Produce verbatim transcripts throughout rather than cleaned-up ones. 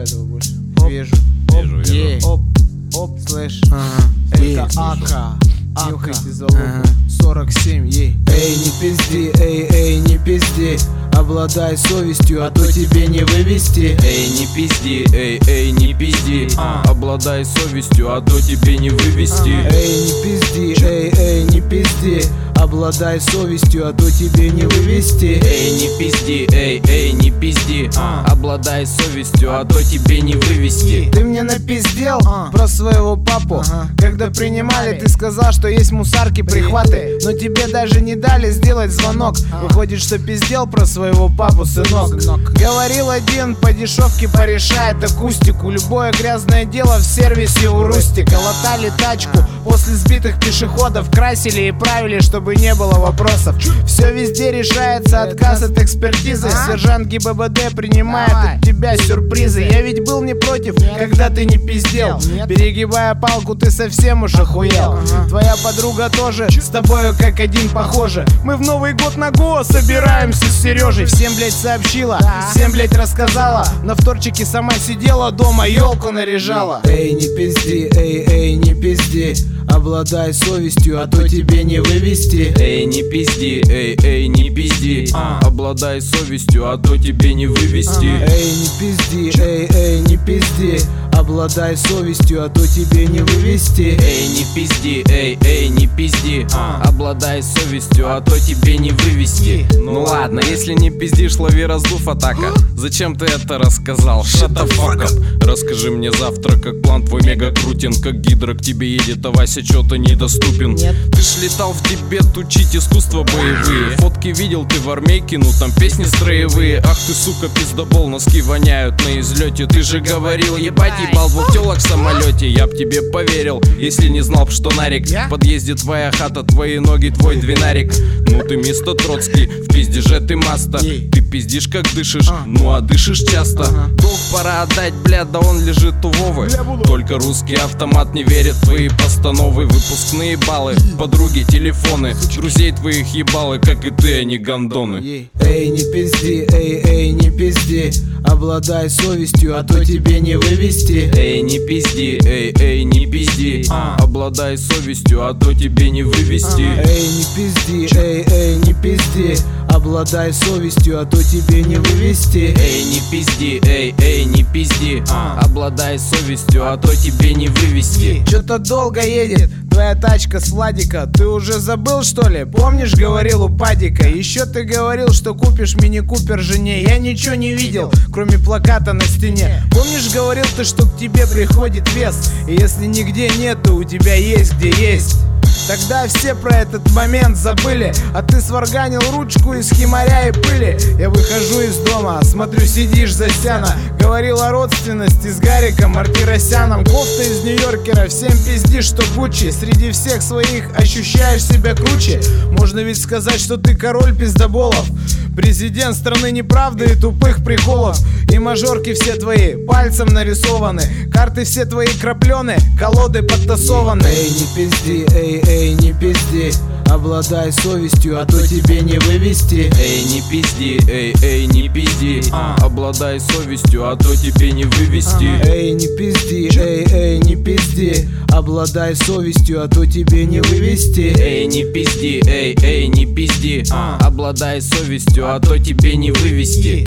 этого больше. Оп, Вижу. Вижу, вижу. Е. Оп, оп, слэш. ага. Это Е. Ака. Нюхайте Нюхайте залогу. Ага. сорок семь, ей. Эй, не пизди, эй, эй, не пизди. Обладай совестью, а то тебе не вывести. Эй, не пизди, эй, эй, не пизди. А. Обладай совестью, а то тебе не вывести. Эй, не пизди, эй, эй, не пизди. Обладай совестью, а то тебе не вывести. Эй, не пизди, эй, эй, не пизди. А. Обладай совестью, а то тебе не вывести. Ты мне напиздел А. про своего папу. Ага. Когда принимали, ты сказал, что есть мусарки, прихваты. Но тебе даже не дали сделать звонок. Выходит, что пиздел про своего папу, сынок. Сынок. Говорил один, по дешевке порешает акустику. Любое грязное дело в сервисе у Рустика. Латали тачку после сбитых пешеходов, красили и правили, чтобы не было вопросов. Все везде решается, отказ от экспертизы. Сержант ГИБДД принимает Давай. от тебя сюрпризы. Я ведь был не против, когда ты не пиздел. Нет. Перегибая палку, ты совсем уж охуел. Ага. Твоя подруга тоже с тобою как один похожа. Мы в Новый год на Гоа собираемся с Сережей. Всем, блять, сообщила, Да. всем, блять, рассказала. На вторчике сама сидела дома, елку наряжала. Эй, не пизди, эй, эй, не пизди. Обладай совестью, а то тебе не вывести. Эй, не пизди, эй, эй, не пизди. А. Обладай совестью, а то тебе не вывести. Эй, не пизди, эй, эй, не пизди. Обладай совестью, а то тебе не вывести. Эй, не пизди, эй, эй, не пизди. А. Обладай совестью, а то тебе не вывести. Ну ладно, если не пиздишь, лови раздув, атака. Зачем ты это рассказал? Shut the fuck up. Расскажи мне завтра, как план твой мега крутен. Как гидро к тебе едет, а Вася чё-то недоступен. Нет. Ты ж летал в Тибет учить искусства боевые. Фотки видел ты в армейке, ну там песни строевые. Ах ты, сука, пиздобол, носки воняют на излете. Ты же говорил, ебать, ебал двух телок в самолете. Я б тебе поверил, если не знал б, что нарик. В подъезде твоя хата, твои ноги, твой двинарик. Ну ты мистер Троцкий, в пизде же ты маста. Ты пиздишь как дышишь, ну а дышишь часто. Долг пора отдать, бля, да он лежит у Вовы. Только русский автомат не верит в твои постановы. Выпускные баллы, подруги, телефоны. Друзей твоих ебалы, как и ты, а не гондоны. Эй, не пизди, эй, эй, не пизди. Обладай совестью, а то тебе не вывести. Эй, не пизди, эй, эй, не пизди. Обладай совестью, а то тебе не вывести. Эй, не пизди, эй, эй, не пизди. Обладай совестью, а то тебе не вывести. Эй, не пизди, эй, эй, не пизди. Обладай совестью, а то тебе не вывести. Чё-то долго едет твоя тачка с Владика. Ты уже забыл, что ли? Помнишь, говорил у Падика? Еще ты говорил, что купишь мини-купер жене. Я ничего не видел, кроме плаката на стене. Помнишь, говорил ты, что к тебе приходит вес? И если нигде нет, то у тебя есть где есть. Тогда все про этот момент забыли, а ты сварганил ручку из химаря и пыли. Я выхожу из дома, смотрю, сидишь за стяна. Говорил о родственности с Гариком Мартиросяном. Кофта из Нью-Йоркера, всем пиздишь, что Гуччи. Среди всех своих ощущаешь себя круче. Можно ведь сказать, что ты король пиздоболов, президент страны неправды и тупых приколов. И мажорки все твои пальцем нарисованы, карты все твои краплены, колоды подтасованы. Эй, не пизди, эй, эй, не пизди. Обладай совестью, а то тебе не вывести. Эй, не пизди, эй, эй, не пизди. Обладай совестью, а то тебе не вывести. Эй, не пизди, эй, эй, не пизди. Обладай совестью, а то тебе не вывести. Эй, не пизди, эй, эй, не пизди. Обладай совестью, а то тебе не вывести.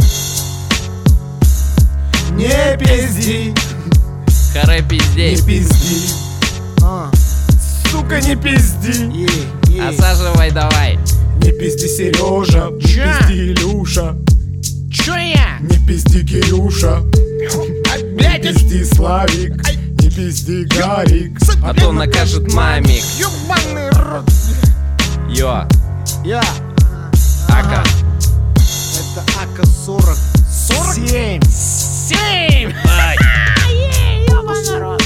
Не пизди, Харе пиздей. не пизди. Сука, не пизди. Осаживай давай. Не пизди, Сережа, не Чё? пизди, Илюша. Чё я? Не пизди, Кирюша. Блядь, Не пизди, Славик. Не пизди, Гарик. А то накажет мамик. ёбаный рот. Йо, Я. Ака. Это Ака сорок. Сорок? Семь. Семь. Ай. Ёбаный рот.